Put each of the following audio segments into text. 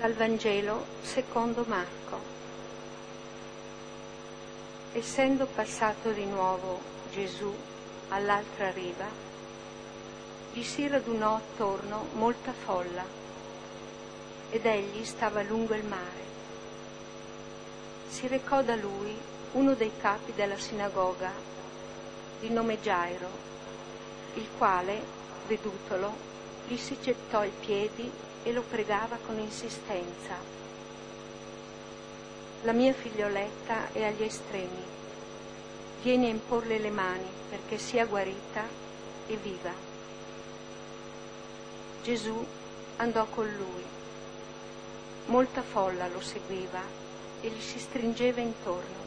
Dal Vangelo secondo Marco. Essendo passato di nuovo Gesù all'altra riva, gli si radunò attorno molta folla, ed egli stava lungo il mare. Si recò da lui uno dei capi della sinagoga, di nome Gairo, il quale, vedutolo, gli si gettò ai piedi e lo pregava con insistenza: la mia figlioletta è agli estremi, vieni a imporle le mani perché sia guarita e viva. Gesù andò con lui. Molta folla lo seguiva e gli si stringeva intorno.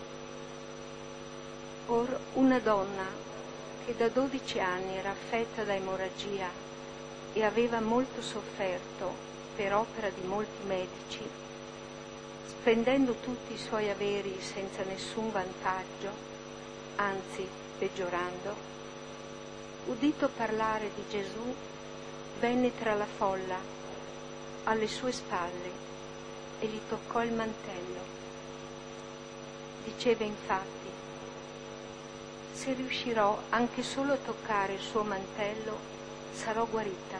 Or una donna che da 12 anni era affetta da emorragia e aveva molto sofferto per opera di molti medici, spendendo tutti i suoi averi senza nessun vantaggio, anzi peggiorando, udito parlare di Gesù, venne tra la folla, alle sue spalle, e gli toccò il mantello. Diceva infatti: se riuscirò anche solo a toccare il suo mantello, sarò guarita.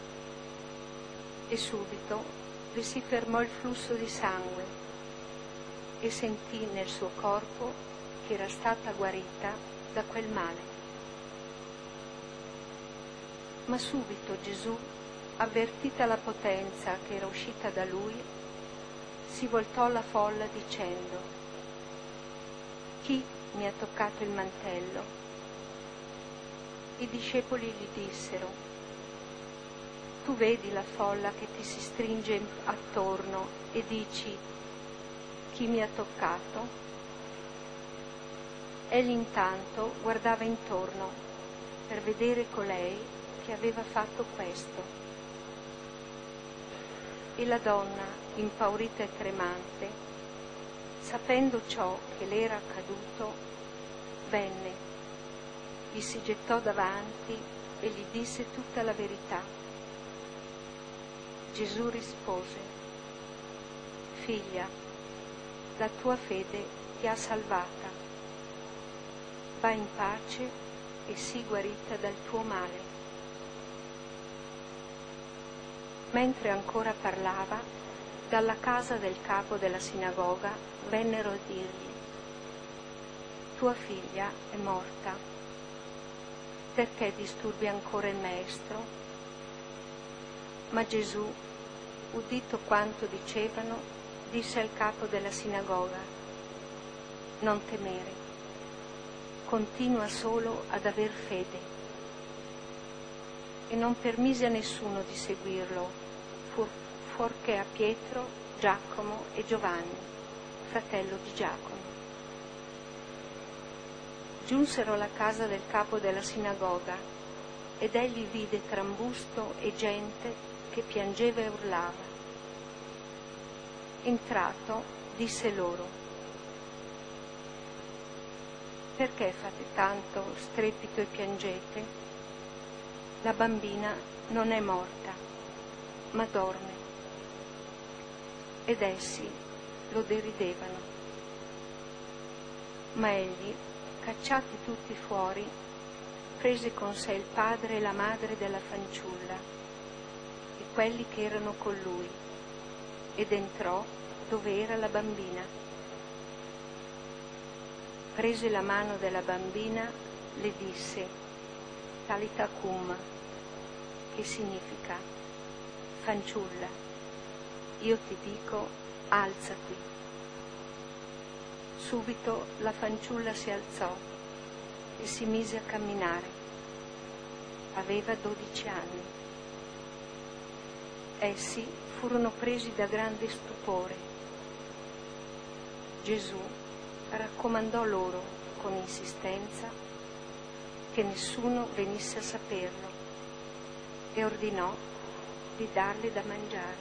E subito le si fermò il flusso di sangue e sentì nel suo corpo che era stata guarita da quel male. Ma subito Gesù, avvertita la potenza che era uscita da lui, si voltò alla folla dicendo: chi mi ha toccato il mantello? I discepoli gli dissero: tu vedi la folla che ti si stringe attorno e dici: chi mi ha toccato? Egli intanto guardava intorno per vedere colei che aveva fatto questo. E la donna, impaurita e tremante, sapendo ciò che le era accaduto, venne, gli si gettò davanti e gli disse tutta la verità. Gesù rispose: figlia, la tua fede ti ha salvata. Va in pace e sii guarita dal tuo male. Mentre ancora parlava, dalla casa del capo della sinagoga vennero a dirgli: tua figlia è morta, perché disturbi ancora il maestro? Ma Gesù, udito quanto dicevano, disse al capo della sinagoga: non temere, continua solo ad aver fede. E non permise a nessuno di seguirlo, fuorché a Pietro, Giacomo e Giovanni, fratello di Giacomo. Giunsero alla casa del capo della sinagoga, ed egli vide trambusto e gente che piangeva e urlava. Entrato, disse loro: perché fate tanto strepito e piangete? La bambina non è morta, ma dorme. Ed essi lo deridevano. Ma egli, cacciati tutti fuori, prese con sé il padre e la madre della fanciulla e quelli che erano con lui, ed entrò dove era la bambina. Prese la mano della bambina, le disse: Talitha cum, che significa: fanciulla, io ti dico, alzati. Subito la fanciulla si alzò e si mise a camminare. Aveva 12 anni. Essi furono presi da grande stupore. Gesù raccomandò loro con insistenza che nessuno venisse a saperlo e ordinò di darle da mangiare.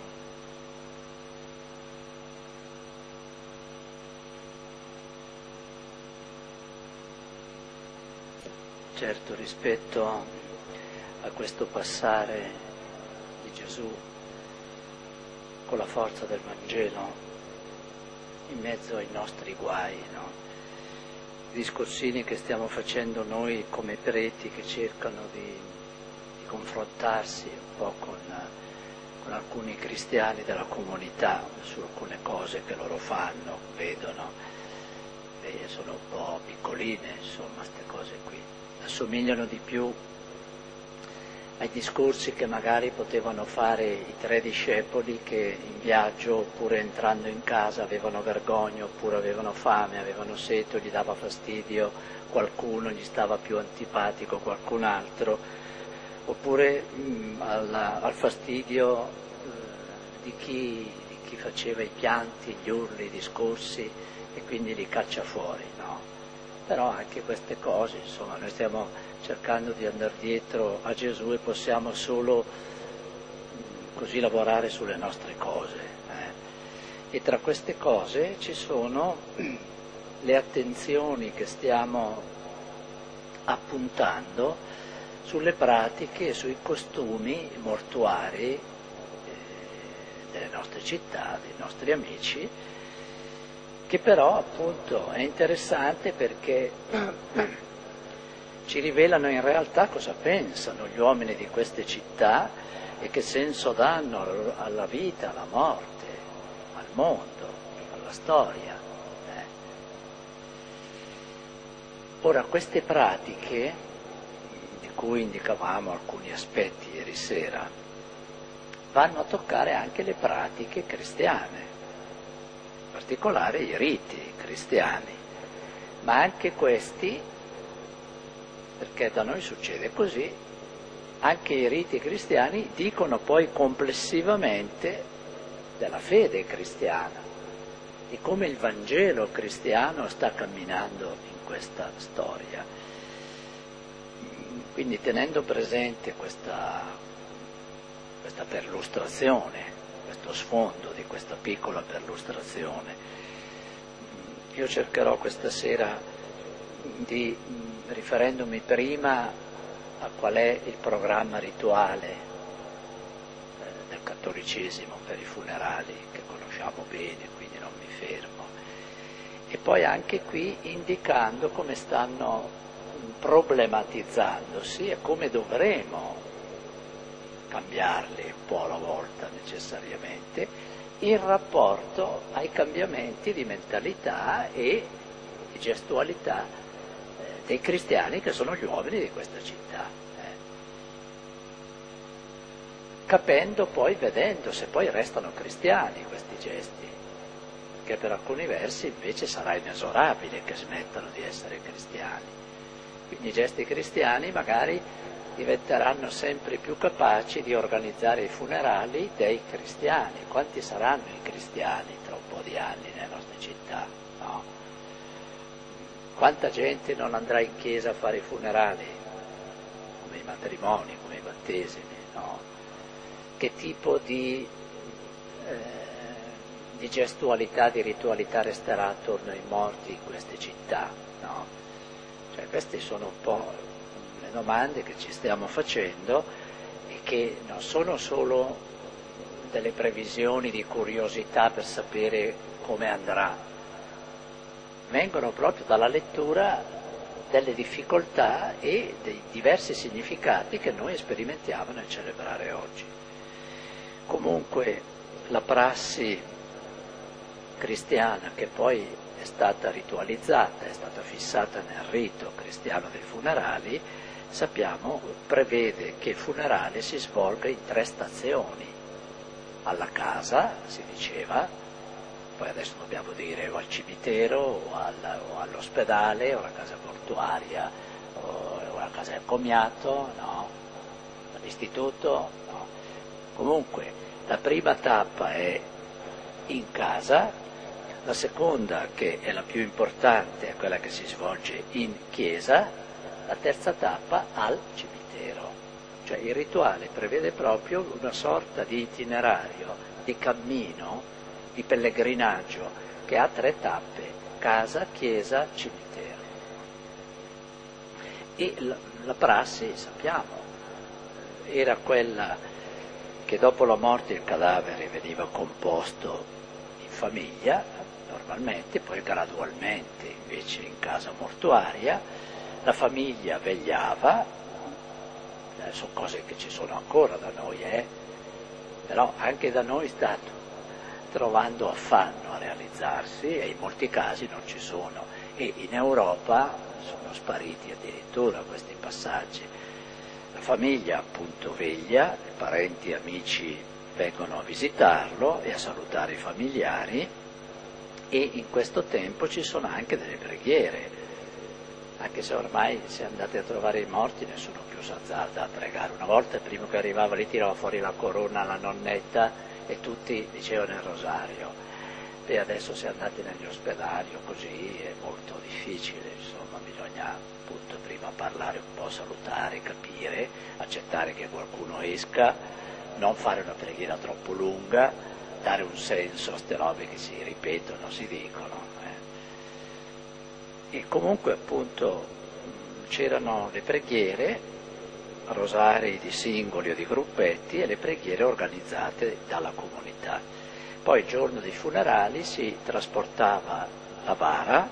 Certo, rispetto a questo passare di Gesù con la forza del Vangelo in mezzo ai nostri guai, no? I discorsini che stiamo facendo noi come preti che cercano di confrontarsi un po' con alcuni cristiani della comunità su alcune cose che loro fanno, vedono, e sono un po' piccoline, insomma, queste cose qui. Assomigliano di più ai discorsi che magari potevano fare i 3 discepoli che in viaggio oppure entrando in casa avevano vergogna, oppure avevano fame, avevano sete, gli dava fastidio qualcuno, gli stava più antipatico qualcun altro, oppure al fastidio di chi faceva i pianti, gli urli, i discorsi e quindi li caccia fuori, no? Però anche queste cose, insomma, noi stiamo cercando di andare dietro a Gesù e possiamo solo così lavorare sulle nostre cose. E tra queste cose ci sono le attenzioni che stiamo appuntando sulle pratiche e sui costumi mortuari delle nostre città, dei nostri amici, che però appunto è interessante perché ci rivelano in realtà cosa pensano gli uomini di queste città e che senso danno alla vita, alla morte, al mondo, alla storia. Ora, queste pratiche, di cui indicavamo alcuni aspetti ieri sera, vanno a toccare anche le pratiche cristiane, in particolare i riti cristiani, ma anche questi, perché da noi succede così, anche i riti cristiani dicono poi complessivamente della fede cristiana, di come il Vangelo cristiano sta camminando in questa storia. Quindi tenendo presente questa perlustrazione, questo sfondo di questa piccola perlustrazione, io cercherò questa sera di, riferendomi prima a qual è il programma rituale del cattolicesimo per i funerali, che conosciamo bene, quindi non mi fermo, e poi anche qui indicando come stanno problematizzandosi e come dovremo cambiarli un po' alla volta necessariamente in rapporto ai cambiamenti di mentalità e di gestualità dei cristiani che sono gli uomini di questa città, capendo poi, vedendo se poi restano cristiani questi gesti, che per alcuni versi invece sarà inesorabile che smettano di essere cristiani. Quindi i gesti cristiani magari diventeranno sempre più capaci di organizzare i funerali dei cristiani. Quanti saranno i cristiani tra un po' di anni nelle nostre città? No? Quanta gente non andrà in chiesa a fare i funerali, come i matrimoni, come i battesimi, no? Che tipo di gestualità, di ritualità resterà attorno ai morti in queste città, no? Cioè, queste sono un po' le domande che ci stiamo facendo e che non sono solo delle previsioni di curiosità per sapere come andrà, vengono proprio dalla lettura delle difficoltà e dei diversi significati che noi sperimentiamo nel celebrare oggi. Comunque la prassi cristiana, che poi è stata ritualizzata, è stata fissata nel rito cristiano dei funerali, sappiamo, prevede che il funerale si svolga in 3 stazioni. Alla casa, si diceva, poi adesso dobbiamo dire o al cimitero o all'ospedale o alla casa portuaria o alla casa del commiato, no? All'istituto, no? Comunque la prima tappa è in casa, la seconda, che è la più importante, è quella che si svolge in chiesa, la terza tappa al cimitero. Cioè il rituale prevede proprio una sorta di itinerario, di cammino, di pellegrinaggio, che ha 3 tappe: casa, chiesa, cimitero. E la prassi, sappiamo, era quella che dopo la morte il cadavere veniva composto in famiglia, normalmente, poi gradualmente invece in casa mortuaria, la famiglia vegliava, sono cose che ci sono ancora da noi, però anche da noi sta trovando affanno a realizzarsi e in molti casi non ci sono, e in Europa sono spariti addirittura questi passaggi. La famiglia appunto veglia, i parenti e amici vengono a visitarlo e a salutare i familiari, e in questo tempo ci sono anche delle preghiere, anche se ormai se andate a trovare i morti nessuno più s'azzarda a pregare. Una volta prima che arrivava lì tirava fuori la corona alla nonnetta e tutti dicevano il rosario, e adesso se andate negli ospedali o così è molto difficile, insomma bisogna appunto prima parlare un po', salutare, capire, accettare che qualcuno esca, non fare una preghiera troppo lunga, dare un senso a queste robe che si ripetono, si dicono. E comunque appunto c'erano le preghiere, rosari di singoli o di gruppetti, e le preghiere organizzate dalla comunità. Poi il giorno dei funerali si trasportava la bara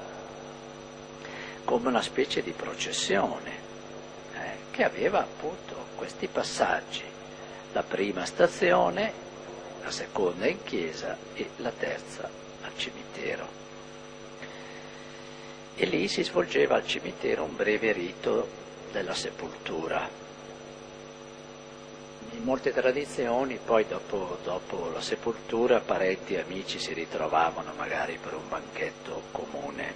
come una specie di processione che aveva appunto questi passaggi: la prima stazione, la seconda in chiesa e la terza al cimitero. E lì si svolgeva al cimitero un breve rito della sepoltura. In molte tradizioni poi dopo la sepoltura parenti e amici si ritrovavano magari per un banchetto comune.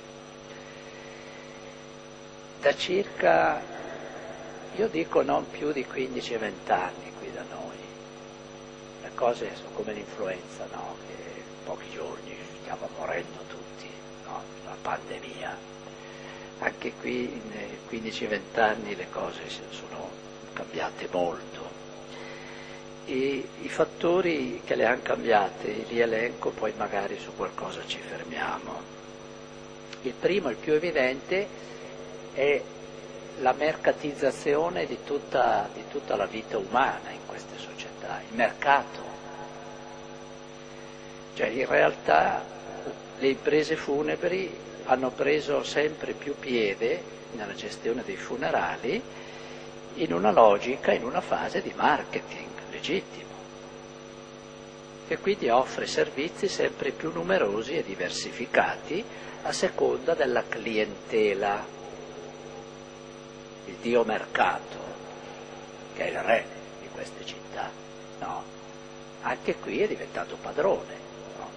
Da circa, io dico non più di 15-20 anni qui da noi. Le cose sono come l'influenza, no? Che in pochi giorni stiamo morendo tutti, no? La pandemia. Anche qui in 15-20 anni le cose sono cambiate molto. E i fattori che le hanno cambiate li elenco, poi magari su qualcosa ci fermiamo. Il primo, il più evidente, è la mercatizzazione di tutta la vita umana in queste società, il mercato. Cioè in realtà le imprese funebri hanno preso sempre più piede nella gestione dei funerali in una logica, in una fase di marketing legittimo, che quindi offre servizi sempre più numerosi e diversificati a seconda della clientela. Il dio mercato, che è il re di queste città, no? Anche qui è diventato padrone. No?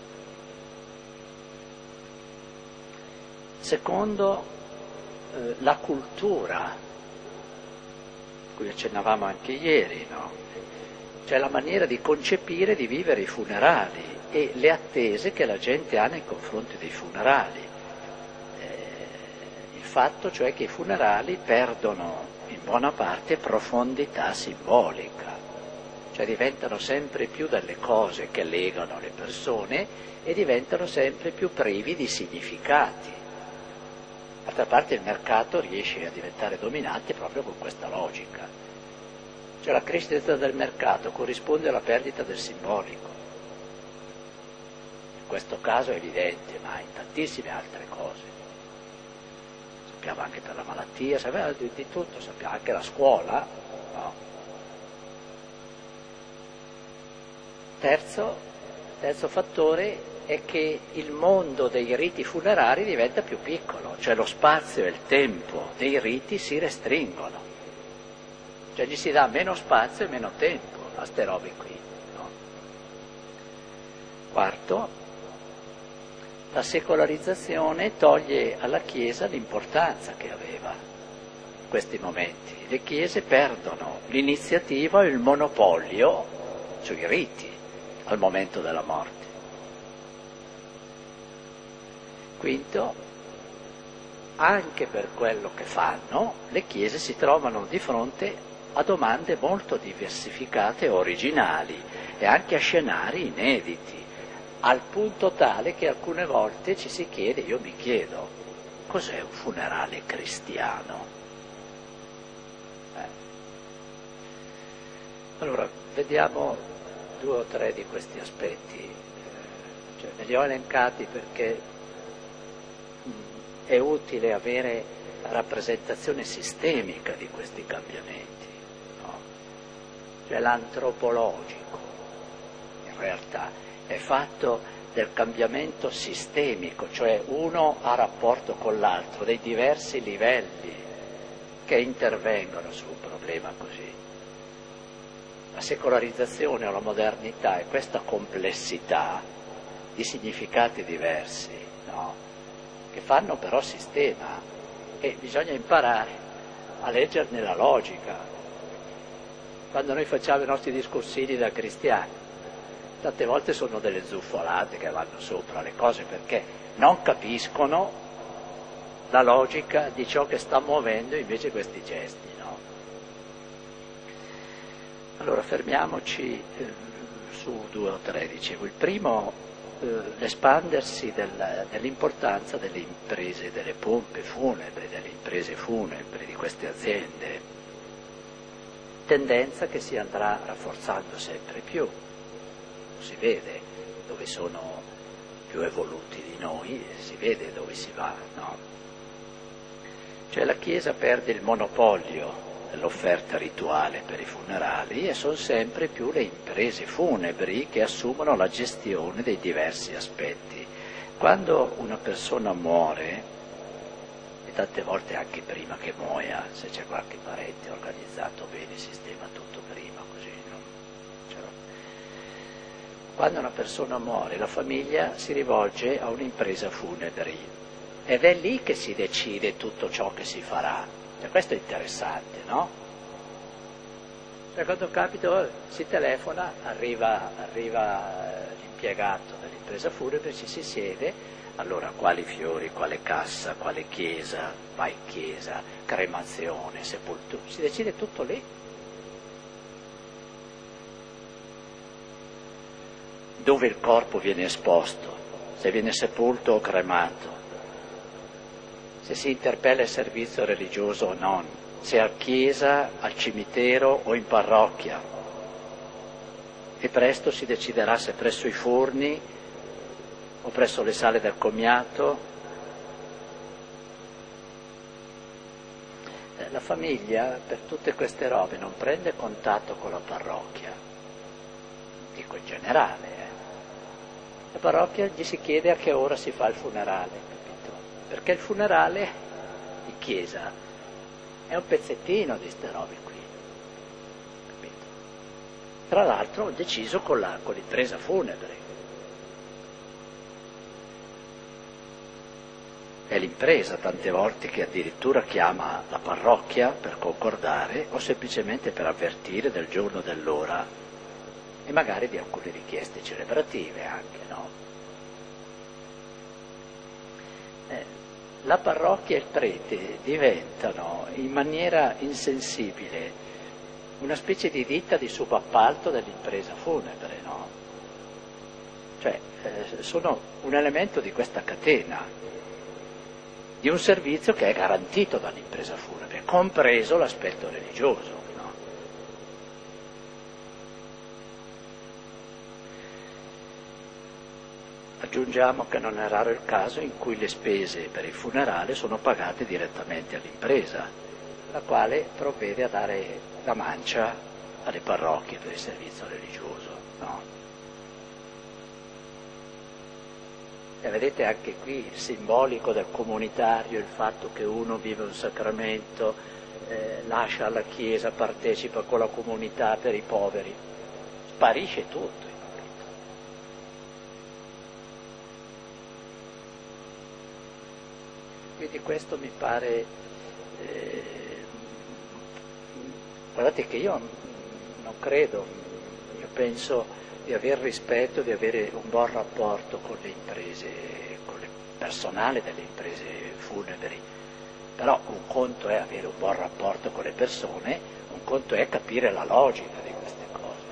Secondo, la cultura, a cui accennavamo anche ieri, no? Cioè la maniera di concepire, di vivere i funerali e le attese che la gente ha nei confronti dei funerali. Il fatto cioè che i funerali perdono in buona parte profondità simbolica, cioè diventano sempre più delle cose che legano le persone e diventano sempre più privi di significati. D'altra parte il mercato riesce a diventare dominante proprio con questa logica. Cioè la crescita del mercato corrisponde alla perdita del simbolico. In questo caso è evidente, ma in tantissime altre cose. Sappiamo anche per la malattia, sappiamo di tutto, sappiamo anche la scuola. No? Terzo fattore è che il mondo dei riti funerari diventa più piccolo, cioè lo spazio e il tempo dei riti si restringono. Cioè gli si dà meno spazio e meno tempo a ste robe qui. No? Quarto, la secolarizzazione toglie alla Chiesa l'importanza che aveva in questi momenti. Le Chiese perdono l'iniziativa e il monopolio sui riti al momento della morte. Quinto, anche per quello che fanno, le Chiese si trovano di fronte a domande molto diversificate e originali e anche a scenari inediti, al punto tale che alcune volte ci si chiede, io mi chiedo, cos'è un funerale cristiano? Allora, vediamo 2 o 3 di questi aspetti, cioè me li ho elencati perché è utile avere la rappresentazione sistemica di questi cambiamenti, no? Cioè l'antropologico, in realtà, è fatto del cambiamento sistemico, cioè uno ha rapporto con l'altro, dei diversi livelli che intervengono su un problema così. La secolarizzazione o la modernità è questa complessità di significati diversi, no? Che fanno però sistema e bisogna imparare a leggerne la logica. Quando noi facciamo i nostri discorsini da cristiani, tante volte sono delle zuffolate che vanno sopra le cose perché non capiscono la logica di ciò che sta muovendo invece questi gesti, no? Allora fermiamoci su 2 o 3, dicevo. Il primo, l'espandersi dell'importanza delle imprese, delle pompe funebri, delle imprese funebri, di queste aziende, tendenza che si andrà rafforzando sempre più. Si vede dove sono più evoluti di noi, si vede dove si va, no? Cioè la Chiesa perde il monopolio dell'offerta rituale per i funerali e sono sempre più le imprese funebri che assumono la gestione dei diversi aspetti. Quando una persona muore, e tante volte anche prima che muoia, se c'è qualche parente organizzato bene, sistema tutto prima, così, no? Quando una persona muore, la famiglia si rivolge a un'impresa funebri ed è lì che si decide tutto ciò che si farà. E questo è interessante, no? Cioè, quando capita, si telefona, arriva l'impiegato dell'impresa funebre, ci si siede, allora quali fiori, quale cassa, quale chiesa, va in chiesa, cremazione, sepoltura, si decide tutto lì. Dove il corpo viene esposto, se viene sepolto o cremato, se si interpella il servizio religioso o non, se a chiesa, al cimitero o in parrocchia. E presto si deciderà se presso i forni o presso le sale del commiato. La famiglia per tutte queste robe non prende contatto con la parrocchia, dico in generale. La parrocchia gli si chiede a che ora si fa il funerale, capito? Perché il funerale in chiesa è un pezzettino di ste robe qui, capito? Tra l'altro deciso con l'impresa funebre. È l'impresa tante volte che addirittura chiama la parrocchia per concordare o semplicemente per avvertire del giorno, dell'ora e magari di alcune richieste celebrative anche, no? La parrocchia e il prete diventano in maniera insensibile una specie di ditta di subappalto dell'impresa funebre, no? Cioè sono un elemento di questa catena, di un servizio che è garantito dall'impresa funebre, compreso l'aspetto religioso. Aggiungiamo che non è raro il caso in cui le spese per il funerale sono pagate direttamente all'impresa, la quale provvede a dare la mancia alle parrocchie per il servizio religioso, no? E vedete anche qui il simbolico del comunitario, il fatto che uno vive un sacramento, lascia la Chiesa, partecipa con la comunità per i poveri, sparisce tutto. Quindi questo mi pare, guardate che io non credo, io penso di aver rispetto, di avere un buon rapporto con le imprese, con il personale delle imprese funebri, però un conto è avere un buon rapporto con le persone, un conto è capire la logica di queste cose.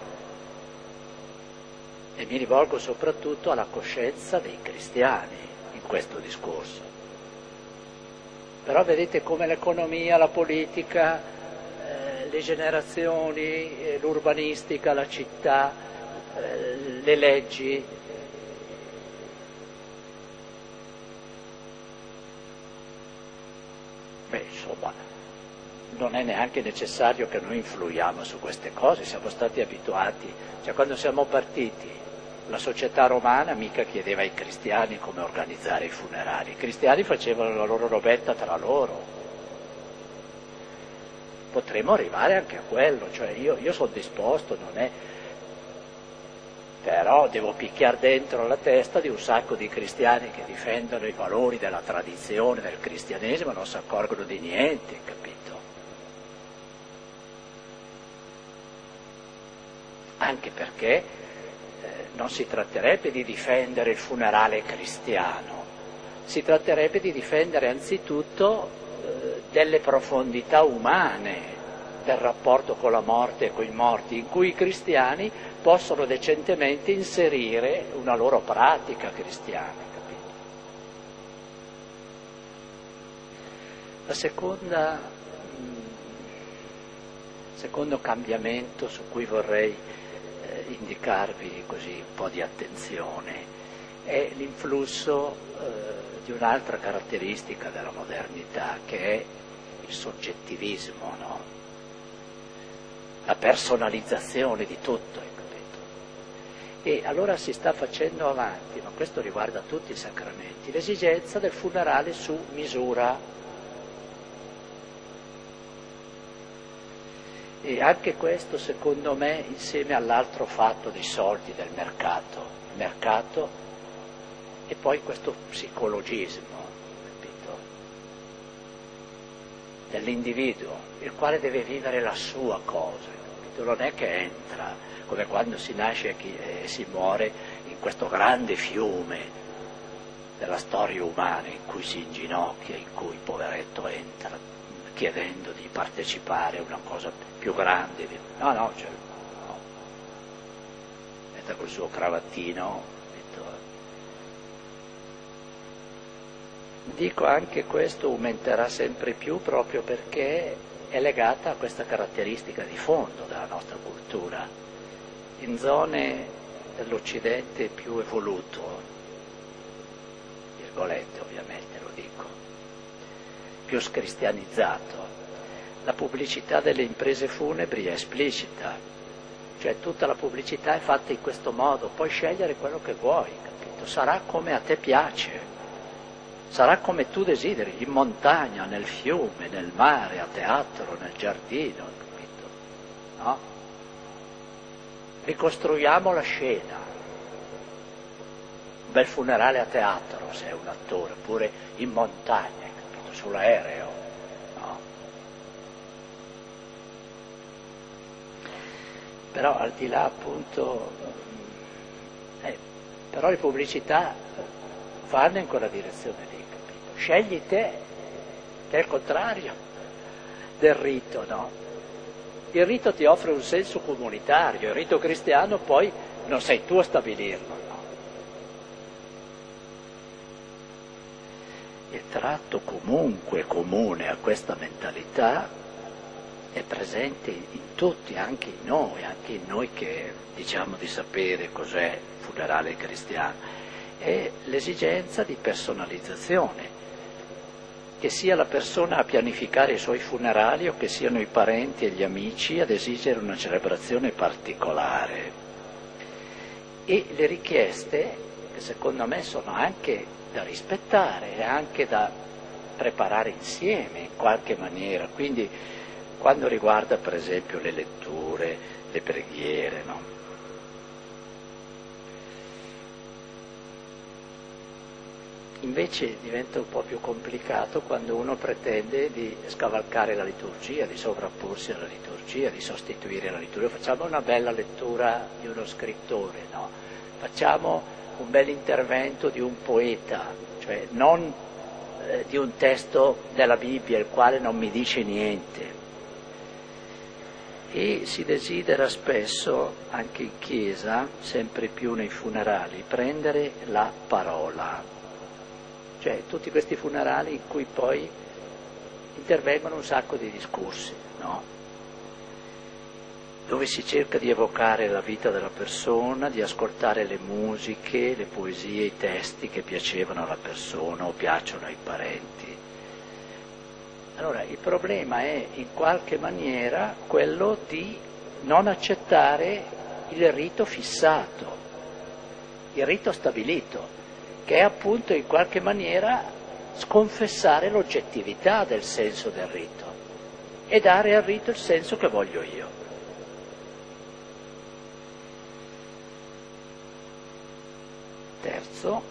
E mi rivolgo soprattutto alla coscienza dei cristiani in questo discorso. Però vedete come l'economia, la politica le generazioni, l'urbanistica, la città, le leggi. Beh, insomma, non è neanche necessario che noi influiamo su queste cose, siamo stati abituati. Cioè, quando siamo partiti, la società romana mica chiedeva ai cristiani come organizzare i funerali, i cristiani facevano la loro robetta tra loro. Potremmo arrivare anche a quello, cioè io sono disposto, non è... Però devo picchiare dentro la testa di un sacco di cristiani che difendono i valori della tradizione, del cristianesimo, non si accorgono di niente, capito? Anche perché non si tratterebbe di difendere il funerale cristiano, si tratterebbe di difendere anzitutto delle profondità umane del rapporto con la morte e con i morti, in cui i cristiani possono decentemente inserire una loro pratica cristiana, capito? La secondo cambiamento su cui vorrei indicarvi così un po' di attenzione è l'influsso di un'altra caratteristica della modernità, che è il soggettivismo, no? La personalizzazione di tutto, capito? E allora si sta facendo avanti, ma questo riguarda tutti i sacramenti, l'esigenza del funerale su misura. E anche questo, secondo me, insieme all'altro fatto dei soldi del mercato, il mercato e poi questo psicologismo, capito? Dell'individuo, il quale deve vivere la sua cosa, capito? Non è che entra, come quando si nasce e si muore, in questo grande fiume della storia umana in cui si inginocchia, in cui il poveretto entra, chiedendo di partecipare a una cosa più grande. No, entra col suo cravattino. Dico anche questo aumenterà sempre più proprio perché è legata a questa caratteristica di fondo della nostra cultura. In zone dell'Occidente più evoluto, virgolette ovviamente lo dico, più scristianizzato, la pubblicità delle imprese funebri è esplicita, cioè tutta la pubblicità è fatta in questo modo, puoi scegliere quello che vuoi, capito? Sarà come a te piace. Sarà come tu desideri, in montagna, nel fiume, nel mare, a teatro, nel giardino, capito? No? Ricostruiamo la scena. Un bel funerale a teatro, se è un attore, oppure in montagna, capito? Sull'aereo, no? Però al di là appunto, però le pubblicità vanno in quella direzione lì. Scegli te, che è il contrario del rito, no? Il rito ti offre un senso comunitario, il rito cristiano poi non sei tu a stabilirlo, no? Il tratto comunque comune a questa mentalità è presente in tutti, anche in noi che diciamo di sapere cos'è il funerale cristiano, è l'esigenza di personalizzazione. Che sia la persona a pianificare i suoi funerali o che siano i parenti e gli amici ad esigere una celebrazione particolare. E le richieste, che secondo me sono anche da rispettare e anche da preparare insieme in qualche maniera, quindi quando riguarda per esempio le letture, le preghiere, no? Invece diventa un po' più complicato quando uno pretende di scavalcare la liturgia, di sovrapporsi alla liturgia, di sostituire la liturgia. Facciamo una bella lettura di uno scrittore, no? Facciamo un bel intervento di un poeta, cioè non di un testo della Bibbia, il quale non mi dice niente. E si desidera spesso, anche in chiesa, sempre più nei funerali, prendere la parola. Cioè tutti questi funerali in cui poi intervengono un sacco di discorsi, no? dove si cerca di evocare la vita della persona, di ascoltare le musiche, le poesie, i testi che piacevano alla persona o piacciono ai parenti. Allora, il problema è in qualche maniera quello di non accettare il rito fissato, il rito stabilito, che è appunto in qualche maniera sconfessare l'oggettività del senso del rito e dare al rito il senso che voglio io. Terzo,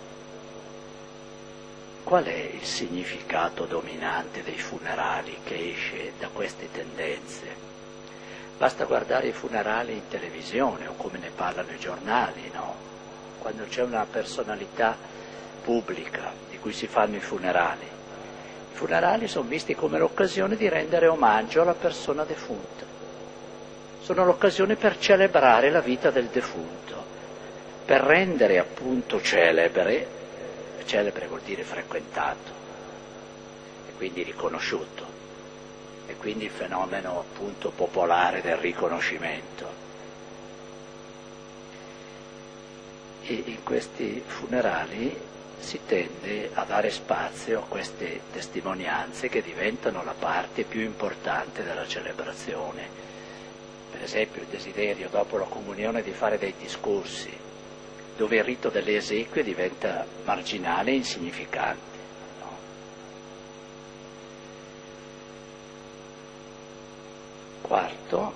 qual è il significato dominante dei funerali che esce da queste tendenze? Basta guardare i funerali in televisione o come ne parlano i giornali, no? Quando c'è una personalità pubblica di cui si fanno i funerali. I funerali sono visti come l'occasione di rendere omaggio alla persona defunta. Sono l'occasione per celebrare la vita del defunto, per rendere appunto celebre vuol dire frequentato e quindi riconosciuto, e quindi il fenomeno appunto popolare del riconoscimento. E in questi funerali si tende a dare spazio a queste testimonianze che diventano la parte più importante della celebrazione. Per esempio il desiderio dopo la comunione di fare dei discorsi, dove il rito delle esequie diventa marginale e insignificante. No? Quarto,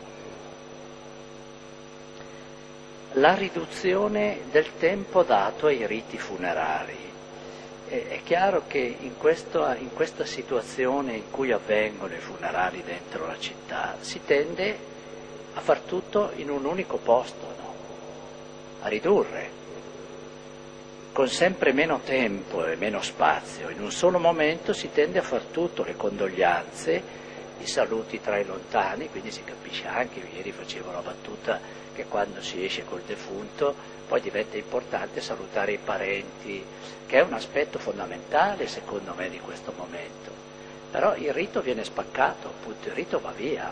la riduzione del tempo dato ai riti funerari. È chiaro che in questa situazione in cui avvengono i funerali dentro la città si tende a far tutto in un unico posto, no? A ridurre, con sempre meno tempo e meno spazio. In un solo momento si tende a far tutto, le condoglianze, i saluti tra i lontani, quindi si capisce anche, ieri facevo la battuta che quando si esce col defunto poi diventa importante salutare i parenti, che è un aspetto fondamentale secondo me di questo momento. Però il rito viene spaccato, appunto, il rito va via.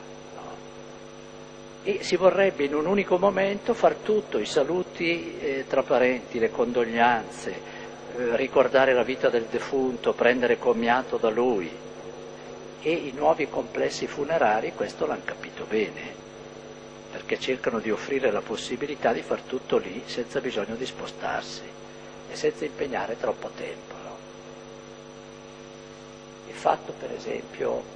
E si vorrebbe in un unico momento far tutto, i saluti tra parenti, le condoglianze, ricordare la vita del defunto, prendere commiato da lui. E i nuovi complessi funerari questo l'hanno capito bene, perché cercano di offrire la possibilità di far tutto lì senza bisogno di spostarsi e senza impegnare troppo tempo. No? Il fatto, per esempio,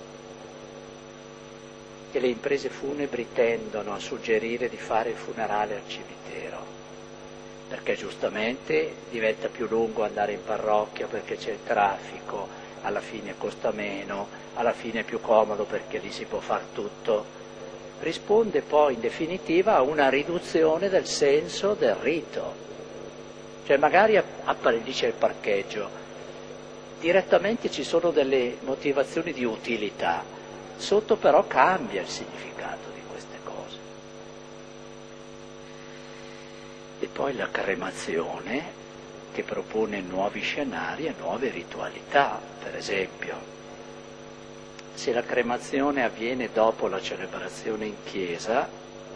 che le imprese funebri tendono a suggerire di fare il funerale al cimitero, perché giustamente diventa più lungo andare in parrocchia perché c'è il traffico, alla fine costa meno, alla fine è più comodo perché lì si può far tutto, risponde poi in definitiva a una riduzione del senso del rito. Cioè magari lì c'è il parcheggio, direttamente ci sono delle motivazioni di utilità, sotto però cambia il significato di queste cose. E poi la cremazione che propone nuovi scenari e nuove ritualità. Per esempio, se la cremazione avviene dopo la celebrazione in chiesa,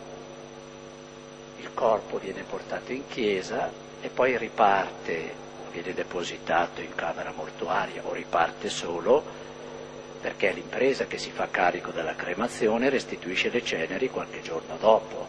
il corpo viene portato in chiesa e poi riparte, viene depositato in camera mortuaria o riparte solo, perché è l'impresa che si fa carico della cremazione e restituisce le ceneri qualche giorno dopo.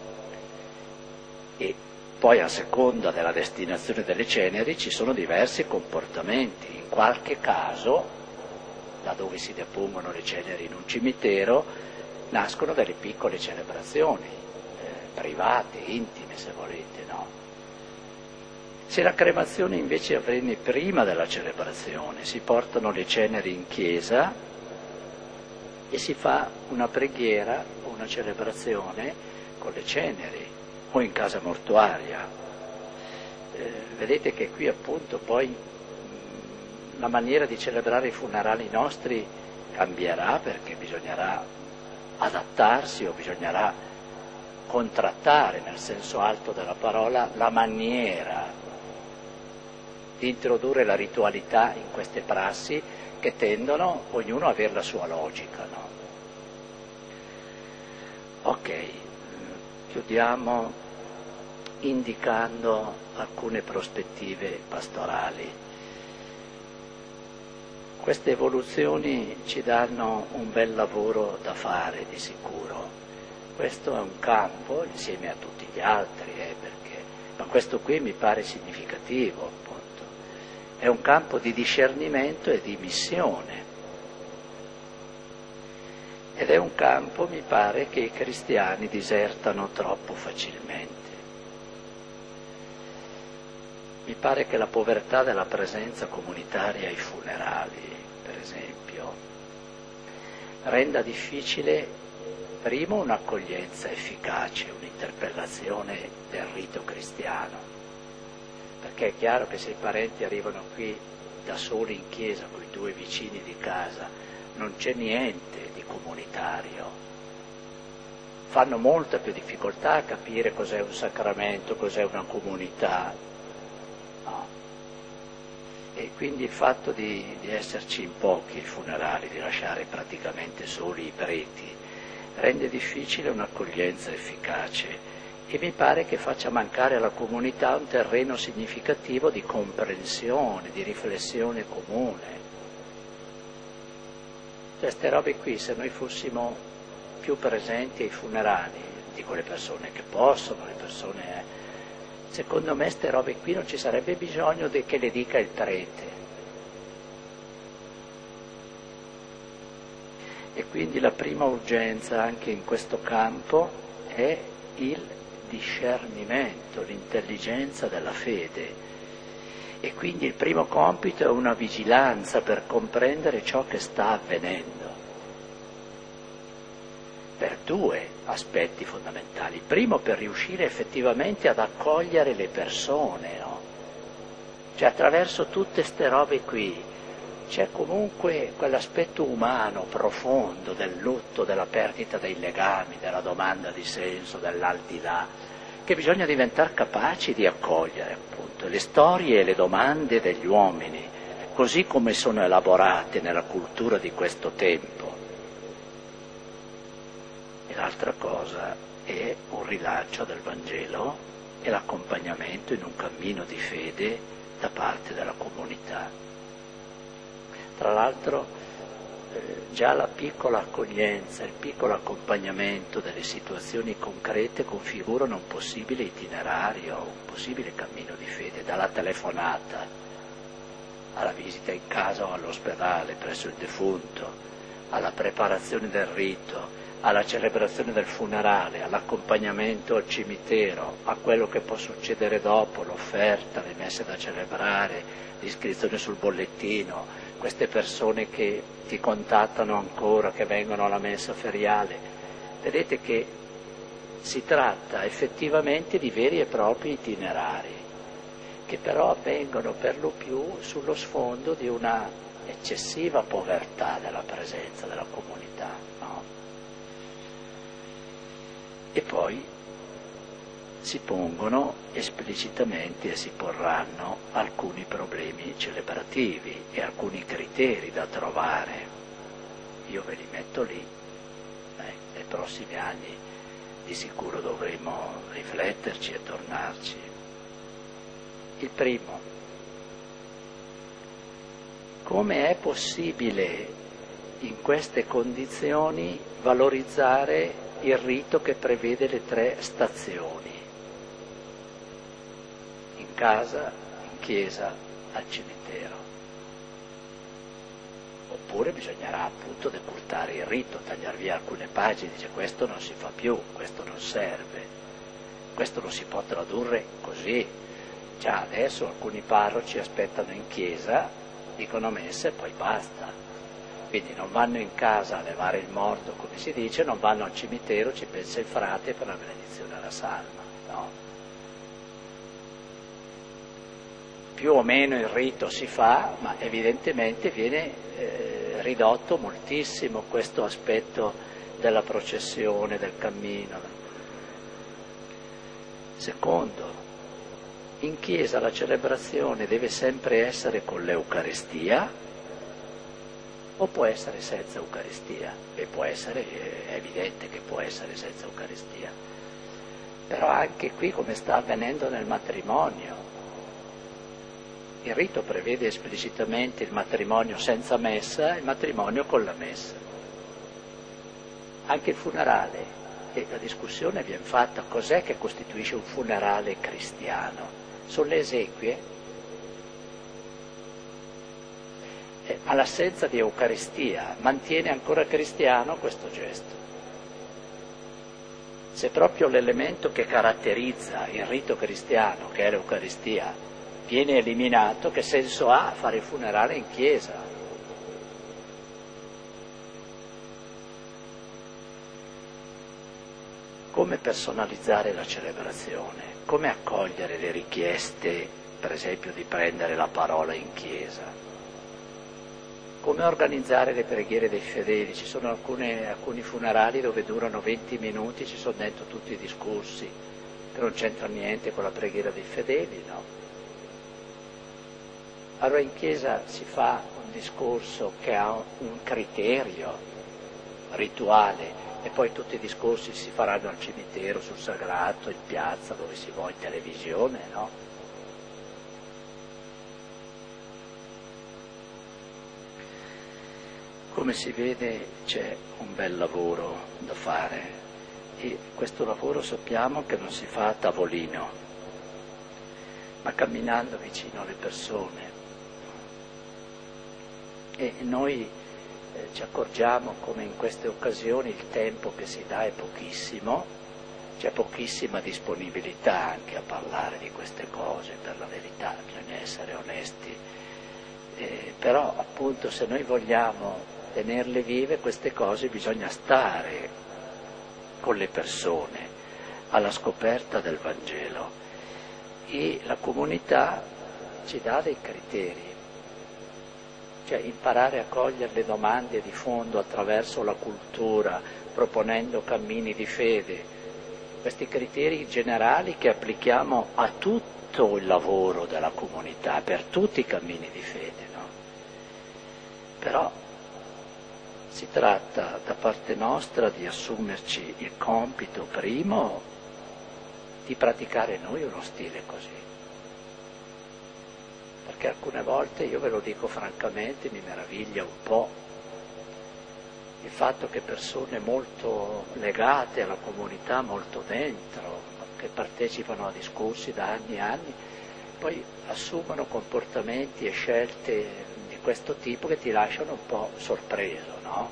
E poi a seconda della destinazione delle ceneri ci sono diversi comportamenti. In qualche caso, da dove si depongono le ceneri in un cimitero, nascono delle piccole celebrazioni, private, intime se volete, no? Se la cremazione invece avviene prima della celebrazione, si portano le ceneri in chiesa e si fa una preghiera o una celebrazione con le ceneri o in casa mortuaria. Vedete che qui appunto poi la maniera di celebrare i funerali nostri cambierà, perché bisognerà adattarsi o bisognerà contrattare nel senso alto della parola la maniera di introdurre la ritualità in queste prassi che tendono ognuno a avere la sua logica, no? Ok, chiudiamo indicando alcune prospettive pastorali. Queste evoluzioni ci danno un bel lavoro da fare di sicuro. Questo è un campo, insieme a tutti gli altri, ma questo qui mi pare significativo, appunto. È un campo di discernimento e di missione. Ed è un campo, mi pare, che i cristiani disertano troppo facilmente. Mi pare che la povertà della presenza comunitaria ai funerali, per esempio, renda difficile, primo, un'accoglienza efficace, un'interpellazione del rito cristiano, perché è chiaro che se i parenti arrivano qui da soli in chiesa con i due vicini di casa, non c'è niente di comunitario. Fanno molta più difficoltà a capire cos'è un sacramento, cos'è una comunità. No. E quindi il fatto di esserci in pochi ai funerali, di lasciare praticamente soli i preti, rende difficile un'accoglienza efficace e mi pare che faccia mancare alla comunità un terreno significativo di comprensione, di riflessione comune. Queste robe qui, se noi fossimo più presenti ai funerali, dico le persone che possono, le persone... Secondo me ste robe qui non ci sarebbe bisogno che le dica il prete. E quindi la prima urgenza anche in questo campo è il discernimento, l'intelligenza della fede. E quindi il primo compito è una vigilanza per comprendere ciò che sta avvenendo. Per due aspetti fondamentali. Primo, per riuscire effettivamente ad accogliere le persone, no? Cioè attraverso tutte ste robe qui c'è comunque quell'aspetto umano profondo del lutto, della perdita dei legami, della domanda di senso, dell'aldilà, che bisogna diventare capaci di accogliere, appunto, le storie e le domande degli uomini, così come sono elaborate nella cultura di questo tempo. E l'altra cosa è un rilancio del Vangelo e l'accompagnamento in un cammino di fede da parte della comunità. Tra l'altro già la piccola accoglienza, il piccolo accompagnamento delle situazioni concrete configurano un possibile itinerario, un possibile cammino di fede, dalla telefonata alla visita in casa o all'ospedale presso il defunto, alla preparazione del rito, alla celebrazione del funerale, all'accompagnamento al cimitero, a quello che può succedere dopo, l'offerta, le messe da celebrare, l'iscrizione sul bollettino, queste persone che ti contattano ancora, che vengono alla messa feriale. Vedete che si tratta effettivamente di veri e propri itinerari, che però avvengono per lo più sullo sfondo di una eccessiva povertà della presenza della comunità, no? E poi si pongono esplicitamente e si porranno alcuni problemi celebrativi e alcuni criteri da trovare. Io ve li metto lì, nei prossimi anni di sicuro dovremo rifletterci e tornarci. Il primo, come è possibile in queste condizioni valorizzare il rito che prevede le 3 stazioni, in casa, in chiesa, al cimitero. Oppure bisognerà appunto decurtare il rito, tagliare via alcune pagine, dice questo non si fa più, questo non serve, questo non si può tradurre così. Già adesso alcuni parroci aspettano in chiesa, dicono messa e poi basta. Quindi non vanno in casa a levare il morto, come si dice, non vanno al cimitero, ci pensa il frate per la benedizione alla salma, no? Più o meno il rito si fa, ma evidentemente viene ridotto moltissimo questo aspetto della processione, del cammino. Secondo, in chiesa la celebrazione deve sempre essere con l'Eucaristia, o può essere senza Eucaristia, e può essere, è evidente che può essere senza Eucaristia. però anche qui come sta avvenendo nel matrimonio. Il rito prevede esplicitamente il matrimonio senza messa e il matrimonio con la messa. Anche il funerale, e la discussione viene fatta, cos'è che costituisce un funerale cristiano? Sono le esequie? Ma l'assenza di Eucaristia mantiene ancora cristiano questo gesto. Se proprio l'elemento che caratterizza il rito cristiano, che è l'Eucaristia, viene eliminato, che senso ha fare il funerale in chiesa? Come personalizzare la celebrazione? Come accogliere le richieste, per esempio, di prendere la parola in chiesa? Come organizzare le preghiere dei fedeli? Ci sono alcuni funerali dove durano 20 minuti, ci sono dentro tutti i discorsi, che non c'entra niente con la preghiera dei fedeli, no? Allora in chiesa si fa un discorso che ha un criterio rituale e poi tutti i discorsi si faranno al cimitero, sul sagrato, in piazza, dove si vuole, in televisione, no? Come si vede c'è un bel lavoro da fare e questo lavoro sappiamo che non si fa a tavolino, ma camminando vicino alle persone. E noi ci accorgiamo come in queste occasioni il tempo che si dà è pochissimo, c'è pochissima disponibilità anche a parlare di queste cose, per la verità, bisogna essere onesti. Però appunto se noi vogliamo tenerle vive queste cose bisogna stare con le persone alla scoperta del Vangelo e la comunità ci dà dei criteri, cioè imparare a cogliere le domande di fondo attraverso la cultura, proponendo cammini di fede, questi criteri generali che applichiamo a tutto il lavoro della comunità, per tutti i cammini di fede, no? Però si tratta da parte nostra di assumerci il compito, primo, di praticare noi uno stile così. Perché alcune volte, io ve lo dico francamente, mi meraviglia un po' il fatto che persone molto legate alla comunità, molto dentro, che partecipano a discorsi da anni e anni, poi assumono comportamenti e scelte di questo tipo che ti lasciano un po' sorpreso, no?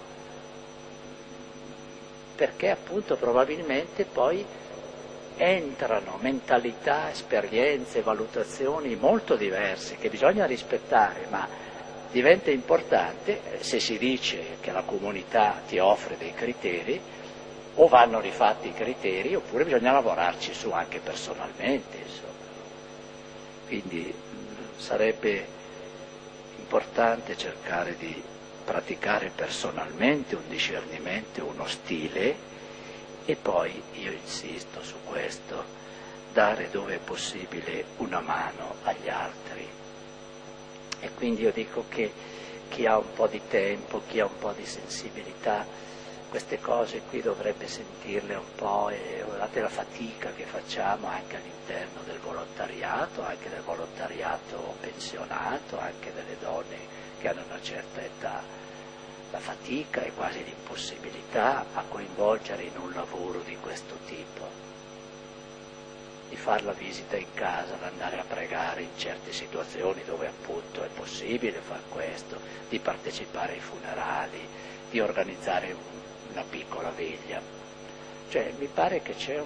Perché appunto probabilmente poi entrano mentalità, esperienze, valutazioni molto diverse che bisogna rispettare, ma diventa importante se si dice che la comunità ti offre dei criteri, o vanno rifatti i criteri oppure bisogna lavorarci su anche personalmente, insomma. Quindi sarebbe importante cercare di praticare personalmente un discernimento, uno stile, e poi, io insisto su questo, dare dove è possibile una mano agli altri. E quindi io dico che chi ha un po' di tempo, chi ha un po' di sensibilità, queste cose qui dovrebbe sentirle un po', e guardate la fatica che facciamo anche all'interno del volontariato, anche del volontariato pensionato, anche delle donne che hanno una certa età. La fatica e quasi l'impossibilità a coinvolgere in un lavoro di questo tipo, di fare la visita in casa, di andare a pregare in certe situazioni dove appunto è possibile fare questo, di partecipare ai funerali, di organizzare una piccola veglia. Cioè mi pare che c'è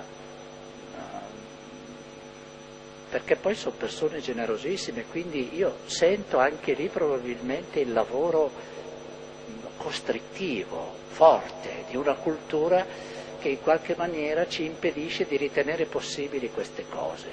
perché poi sono persone generosissime, quindi io sento anche lì probabilmente il lavoro costrittivo, forte, di una cultura che in qualche maniera ci impedisce di ritenere possibili queste cose.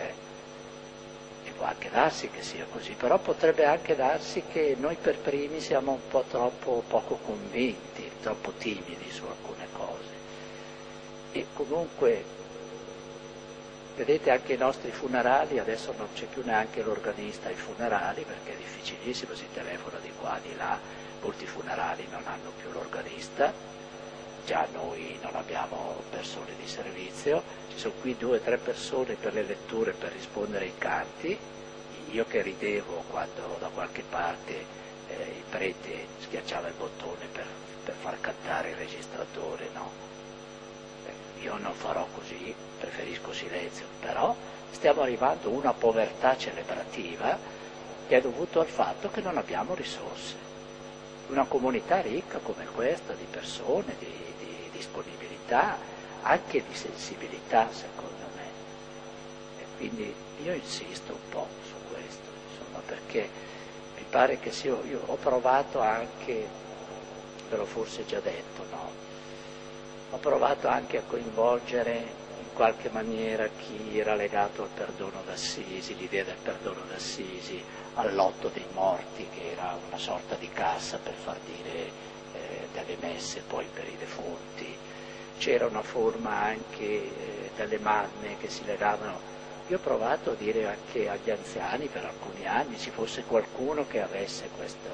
E può anche darsi che sia così, però potrebbe anche darsi che noi per primi siamo un po' troppo poco convinti, troppo timidi su alcune cose. E comunque, vedete anche i nostri funerali, adesso non c'è più neanche l'organista ai funerali perché è difficilissimo, si telefona di qua, di là. Molti funerali non hanno più l'organista, già noi non abbiamo persone di servizio, ci sono qui 2 o 3 persone per le letture per rispondere ai canti, io che ridevo quando da qualche parte il prete schiacciava il bottone per far cantare il registratore, no? Io non farò così, preferisco silenzio, però stiamo arrivando a una povertà celebrativa che è dovuta al fatto che non abbiamo risorse. Una comunità ricca come questa, di persone, di disponibilità, anche di sensibilità, secondo me. E quindi io insisto un po' su questo, insomma, perché mi pare che io ho provato anche, ve l'ho forse già detto, no? Ho provato anche a coinvolgere in qualche maniera chi era legato al perdono d'Assisi, l'idea del perdono d'Assisi, al lotto dei morti, che era una sorta di cassa per far dire delle messe poi per i defunti. C'era una forma anche delle mamme che si legavano. Io ho provato a dire anche agli anziani per alcuni anni ci fosse qualcuno che avesse questa.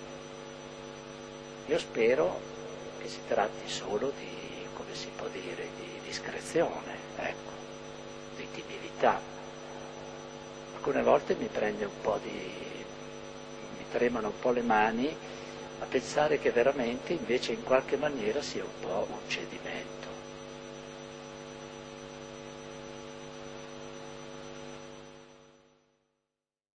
Io spero che si tratti solo di, come si può dire, di discrezione, ecco, di timidità. Alcune volte mi tremano un po' le mani a pensare che veramente invece in qualche maniera sia un po' un cedimento.